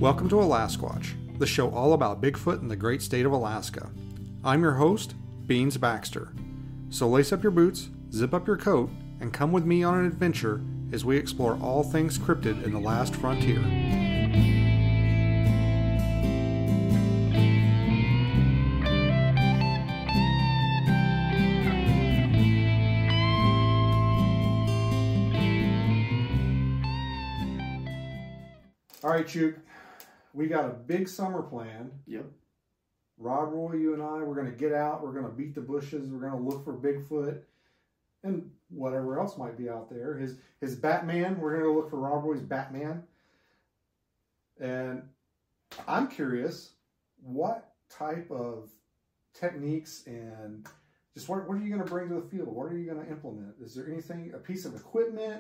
Welcome to Alasquatch, the show all about Bigfoot in the great state of Alaska. I'm your host, Beans Baxter. So lace up your boots, zip up your coat, and come with me on an adventure as we explore all things cryptid in the last frontier. All right, Chuck. We got a big summer planned. Yep. Rob, Roy, you and I, we're going to get out. We're going to beat the bushes. We're going to look for Bigfoot and whatever else might be out there. His Batman. We're going to look for Rob Roy's Batman. And I'm curious, what type of techniques and just what are you going to bring to the field? What are you going to implement? Is there anything, a piece of equipment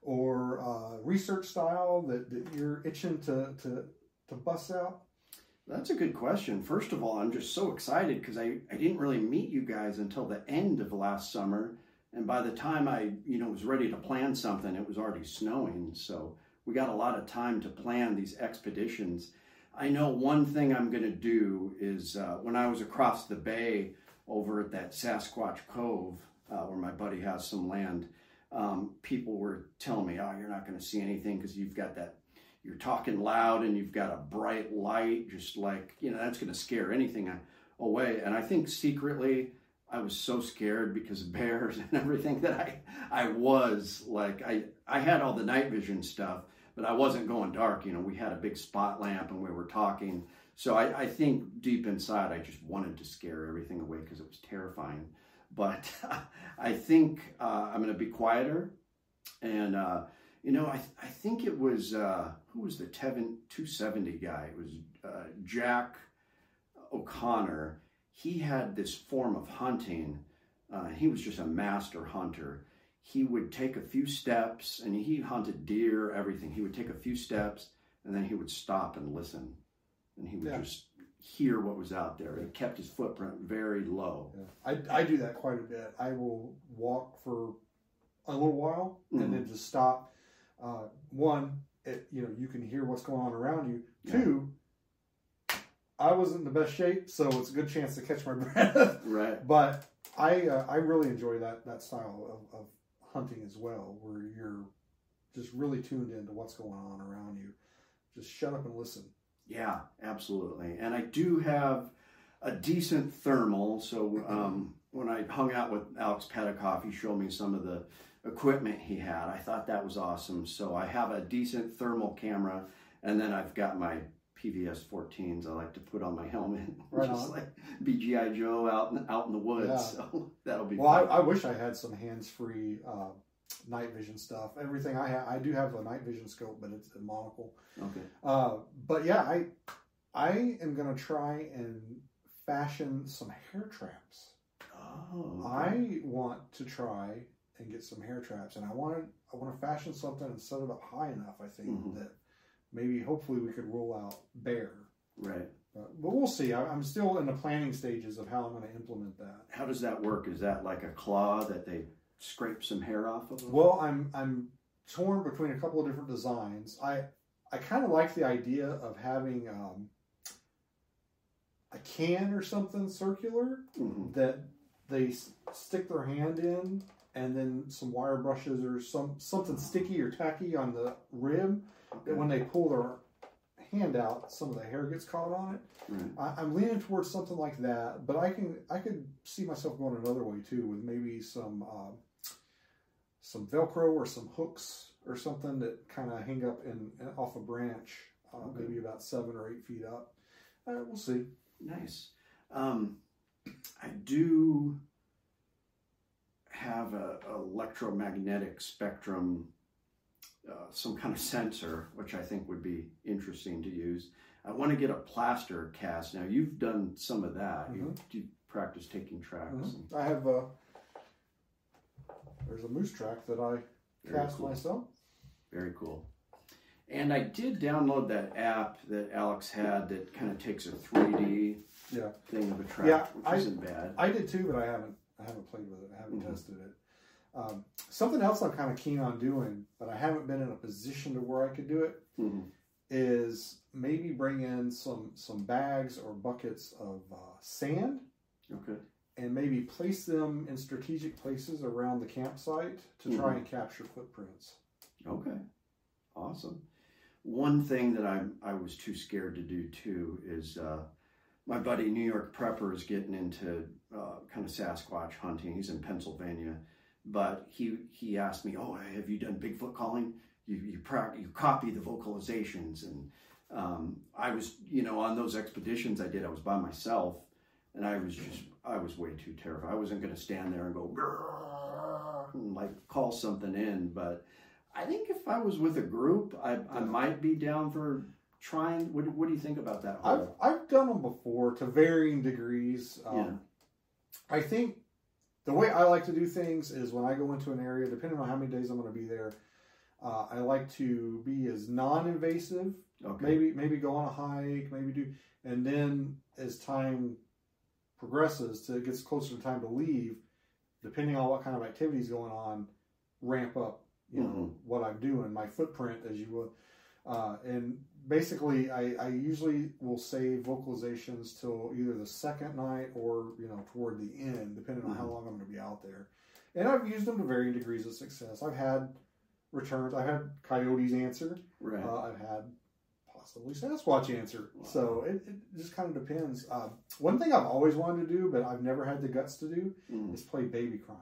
or research style that you're itching to bust out? That's a good question. First of all, I'm just so excited because I didn't really meet you guys until the end of last summer. And by the time I was ready to plan something, it was already snowing. So we got a lot of time to plan these expeditions. I know one thing I'm going to do is when I was across the bay over at that Sasquatch Cove, where my buddy has some land, people were telling me, oh, you're not going to see anything because you've got that, you're talking loud and you've got a bright light, just like, that's going to scare anything away. And I think secretly I was so scared because of bears and everything that I was like, I had all the night vision stuff, but I wasn't going dark. We had a big spot lamp and we were talking. So I think deep inside, I just wanted to scare everything away because it was terrifying. But I think I'm going to be quieter. And, I think it was, who was the Tevin 270 guy? It was Jack O'Connor. He had this form of hunting. He was just a master hunter. He would take a few steps, and he hunted deer, everything. He would take a few steps, and then he would stop and listen. And he would just hear what was out there. It kept his footprint very low. Yeah. I do that quite a bit. I will walk for a little while and then just stop. One, you can hear what's going on around you. Yeah. Two, I wasn't in the best shape, so it's a good chance to catch my breath. Right. But I really enjoy that style of hunting as well, where you're just really tuned into what's going on around you. Just shut up and listen. Yeah, absolutely. And I do have a decent thermal. So when I hung out with Alex Petikoff, he showed me some of the equipment he had. I thought that was awesome. So I have a decent thermal camera, and then I've got my PVS 14s I like to put on my helmet. Right just on. Like be G.I. Joe out in the woods. Yeah. So that'll be fun. I wish I had some hands-free night vision stuff. Everything I do have a night vision scope, but it's a monocle. Okay. But yeah, I am going to try and fashion some hair traps. Oh. Okay. I want to try and get some hair traps, and I want to fashion something and set it up high enough, I think, that maybe hopefully we could roll out bear. Right. But we'll see. I'm still in the planning stages of how I'm going to implement that. How does that work? Is that like a claw that they scrape some hair off of? Well, I'm torn between a couple of different designs. I kind of like the idea of having a can or something circular that they stick their hand in, and then some wire brushes or something sticky or tacky on the rib. That when they pull their hand out, some of the hair gets caught on it. Right. I'm leaning towards something like that, but I could see myself going another way too, with maybe some Velcro or some hooks or something that kind of hang up off a branch, maybe about 7 or 8 feet up. We'll see. Nice. I do have a electromagnetic spectrum, some kind of sensor, which I think would be interesting to use. I want to get a plaster cast. Now, you've done some of that. You practice taking tracks. I have there's a moose track that I cast myself. Very cool. And I did download that app that Alex had that kind of takes a 3D thing of a track, which isn't bad. I did too, but I haven't played with it. I haven't tested it. Something else I'm kind of keen on doing, but I haven't been in a position to where I could do it, is maybe bring in some bags or buckets of sand. Okay. And maybe place them in strategic places around the campsite to try and capture footprints. Okay. Awesome. One thing that I was too scared to do too is my buddy New York Prepper is getting into kind of Sasquatch hunting. He's in Pennsylvania, but he asked me, "Oh, have you done Bigfoot calling? You copy the vocalizations?" And I was, on those expeditions I did, I was by myself, and I was way too terrified. I wasn't going to stand there and go and like call something in, but I think if I was with a group, I might be down for trying. What do you think about that? I've done them before to varying degrees. I think the way I like to do things is when I go into an area, depending on how many days I'm going to be there, I like to be as non-invasive. Okay. Maybe go on a hike, and then as time progresses, till it gets closer to time to leave, depending on what kind of activity is going on, ramp up, what I'm doing, my footprint, as you will. And basically, I usually will save vocalizations till either the second night or, toward the end, depending on how long I'm going to be out there. And I've used them to varying degrees of success. I've had returns. I've had coyotes answer. Right. I've had possibly Sasquatch answer. Wow. So it just kind of depends. One thing I've always wanted to do, but I've never had the guts to do, is play baby crying.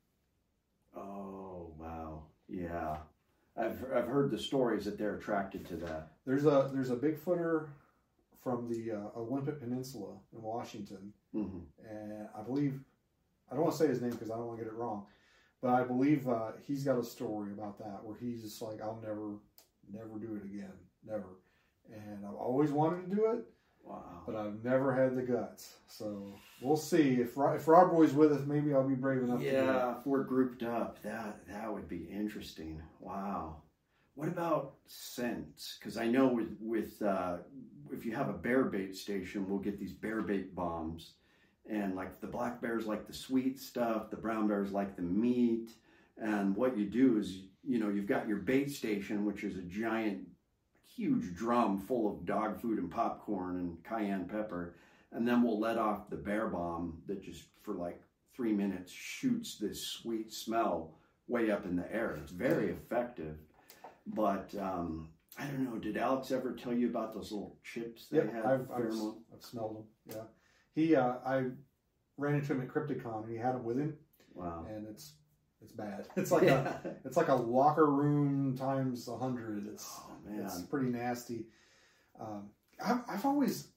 Oh, wow. Yeah. I've heard the stories that they're attracted to that. There's a Bigfooter from the Olympic Peninsula in Washington, and I believe, I don't want to say his name because I don't want to get it wrong, but I believe he's got a story about that where he's just like, I'll never do it again, never. And I've always wanted to do it, but I've never had the guts. So we'll see if Rob Roy's with us. Maybe I'll be brave enough to do it. Yeah, if we're grouped up, that would be interesting. Wow. What about scents? Because I know with if you have a bear bait station, we'll get these bear bait bombs, and like the black bears like the sweet stuff, the brown bears like the meat. And what you do is, you've got your bait station, which is a giant, huge drum full of dog food and popcorn and cayenne pepper, and then we'll let off the bear bomb that just for like 3 minutes shoots this sweet smell way up in the air. It's very effective. But I don't know, did Alex ever tell you about those little chips they had? I've smelled them. Yeah, I ran into him at Crypticon and he had them with him. Wow. And it's bad. It's like a locker room times 100. It's pretty nasty. I've always,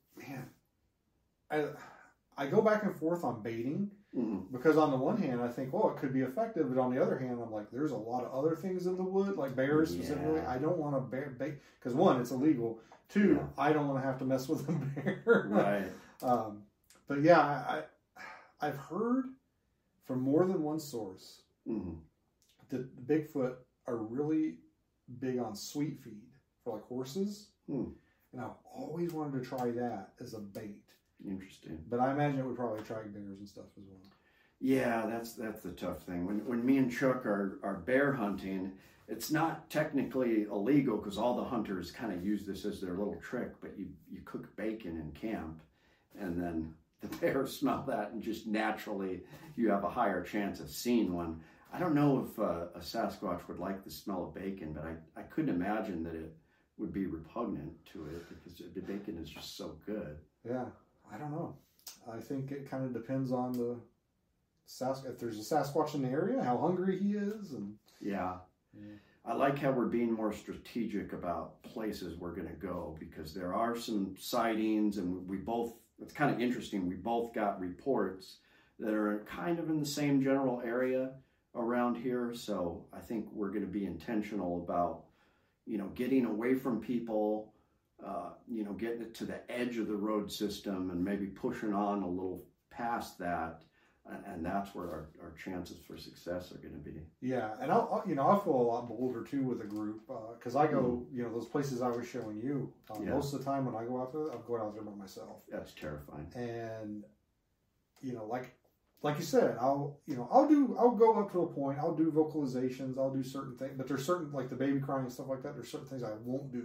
I go back and forth on baiting because on the one hand I think, well, it could be effective, but on the other hand I'm like, there's a lot of other things in the wood, like bears specifically. I don't want to bait because one, it's illegal. Two, I don't want to have to mess with a bear. Right. But yeah, I've heard from more than one source that Bigfoot are really big on sweet feed for like horses. And I've always wanted to try that as a bait. Interesting. But I imagine it would probably attract bears and stuff as well. Yeah, that's the tough thing. When me and Chuck are bear hunting, it's not technically illegal because all the hunters kind of use this as their little trick, but you cook bacon in camp and then the bears smell that and just naturally you have a higher chance of seeing one. I don't know if a Sasquatch would like the smell of bacon, but I couldn't imagine that it would be repugnant to it because the bacon is just so good. Yeah, I don't know. I think it kind of depends on if there's a Sasquatch in the area, how hungry he is. And yeah. I like how we're being more strategic about places we're going to go because there are some sightings and it's kind of interesting. We both got reports that are kind of in the same general area around here. So I think we're going to be intentional about, getting away from people, getting it to the edge of the road system and maybe pushing on a little past that. And that's where our chances for success are going to be. Yeah. And I feel a lot bolder too with a group because I go, those places I was showing you, most of the time when I go out there, I'm going out there by myself. That's terrifying. And, like you said, I'll go up to a point, I'll do vocalizations, I'll do certain things, but there's certain, like the baby crying and stuff like that, there's certain things I won't do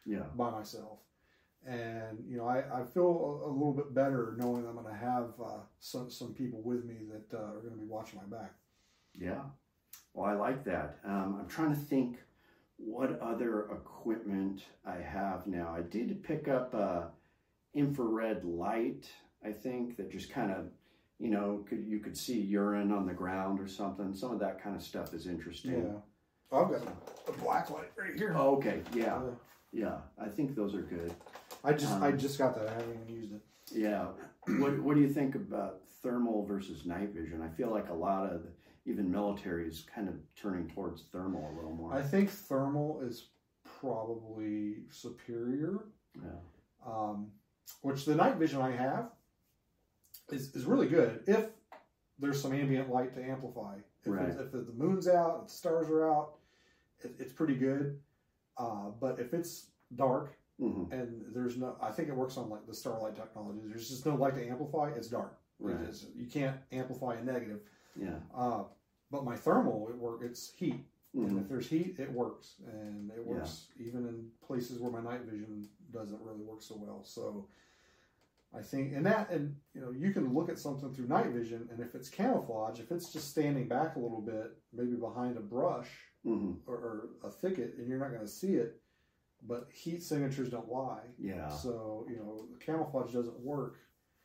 by myself. And, you know, I feel a little bit better knowing I'm going to have some people with me that are going to be watching my back. Yeah. Well, I like that. I'm trying to think what other equipment I have now. I did pick up infrared light, I think, that just kind of, you know, you could see urine on the ground or something. Some of that kind of stuff is interesting. Yeah. I've got a black light right here. Oh, okay. Yeah. Yeah. I think those are good. I just got that. I haven't even used it. Yeah. What do you think about thermal versus night vision? I feel like a lot of even military is kind of turning towards thermal a little more. I think thermal is probably superior. Yeah. Which the night vision I have is really good if there's some ambient light to amplify. If the moon's out, the stars are out, it's pretty good. But if it's dark, and there's no, I think it works on like the Starlight technology. There's just no light to amplify. It's dark. Right. You can't amplify a negative. Yeah. But my thermal, it's heat. And if there's heat, it works. And it works even in places where my night vision doesn't really work so well. So I think, and you know, you can look at something through night vision, and if it's camouflage, if it's just standing back a little bit, maybe behind a brush or a thicket, and you're not going to see it. But heat signatures don't lie. Yeah. So, you know, camouflage doesn't work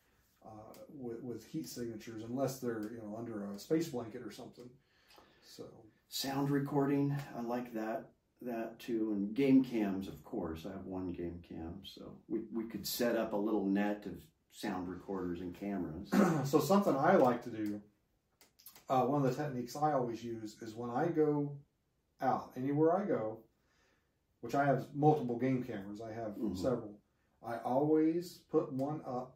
with heat signatures unless they're, you know, under a space blanket or something. So sound recording, I like that too. And game cams, of course. I have one game cam. So we could set up a little net of sound recorders and cameras. So something I like to do, one of the techniques I always use is when I go out, anywhere I go, which I have multiple game cameras. I have several. I always put one up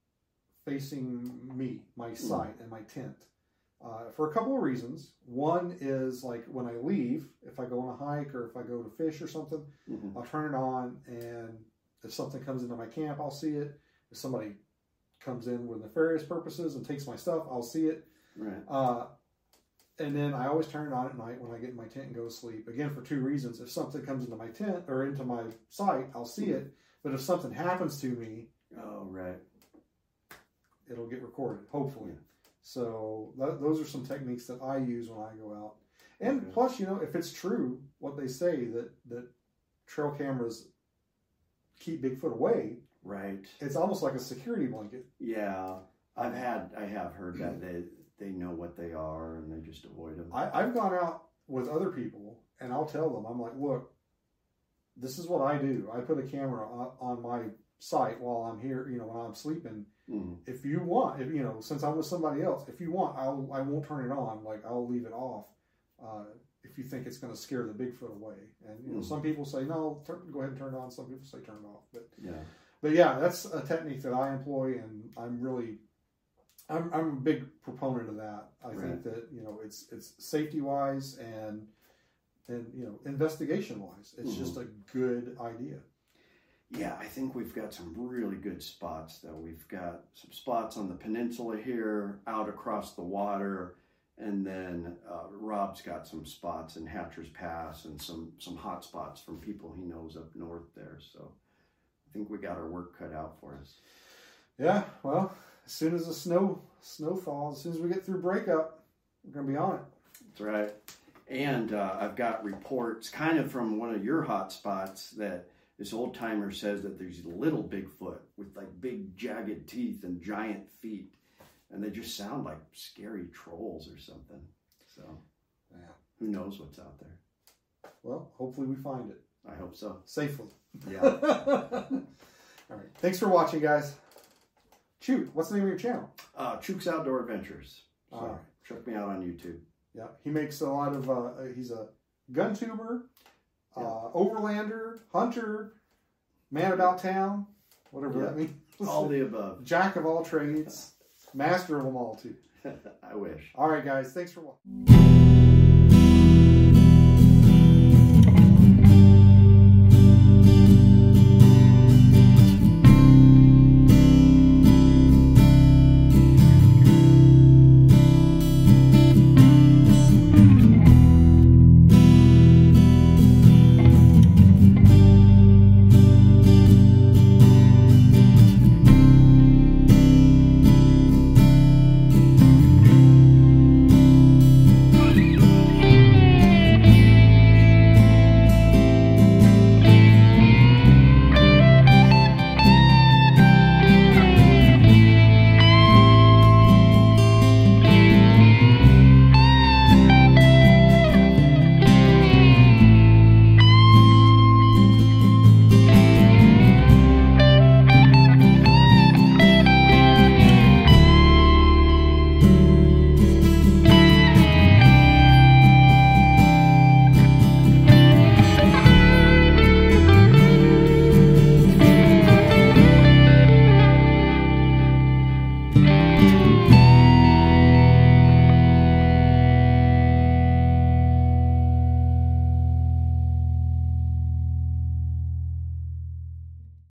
facing me, my sight, and my tent. For a couple of reasons. One is like when I leave, if I go on a hike or if I go to fish or something, I'll turn it on, and if something comes into my camp, I'll see it. If somebody comes in with nefarious purposes and takes my stuff, I'll see it. Right. And then I always turn it on at night when I get in my tent and go to sleep. Again, for two reasons. If something comes into my tent or into my sight, I'll see it. But if something happens to me, it'll get recorded, hopefully. Yeah. So those are some techniques that I use when I go out. And plus, you know, if it's true, what they say, that trail cameras keep Bigfoot away. Right. It's almost like a security blanket. Yeah. I have heard that they know what they are and they just avoid them. I've gone out with other people and I'll tell them, I'm like, look, this is what I do. I put a camera on my sight while I'm here, you know, when I'm sleeping. If you want, you know, since I'm with somebody else, if you want, I won't turn it on. Like, I'll leave it off if you think it's going to scare the Bigfoot away. And, you know, some people say, no, go ahead and turn it on. Some people say turn it off. But yeah, that's a technique that I employ, and I'm a big proponent of that. I think that, you know, it's safety wise and you know, investigation wise, it's just a good idea. Yeah, I think we've got some really good spots though. We've got some spots on the peninsula here, out across the water, and then Rob's got some spots in Hatcher's Pass and some hot spots from people he knows up north there. So I think we got our work cut out for us. Yeah, well, as soon as the snow falls, as soon as we get through breakup, we're going to be on it. That's right. And I've got reports kind of from one of your hot spots that this old timer says that there's little Bigfoot with like big jagged teeth and giant feet. And they just sound like scary trolls or something. So yeah, who knows what's out there. Well, hopefully we find it. I hope so. Safely. Yeah. All right. Thanks for watching, guys. Chook, what's the name of your channel? Chook's Outdoor Adventures. So all right. Check me out on YouTube. Yeah. He makes a lot of, he's a gun tuber, overlander, hunter, man about town, whatever that means. All the above. Jack of all trades, master of them all too. I wish. All right, guys. Thanks for watching.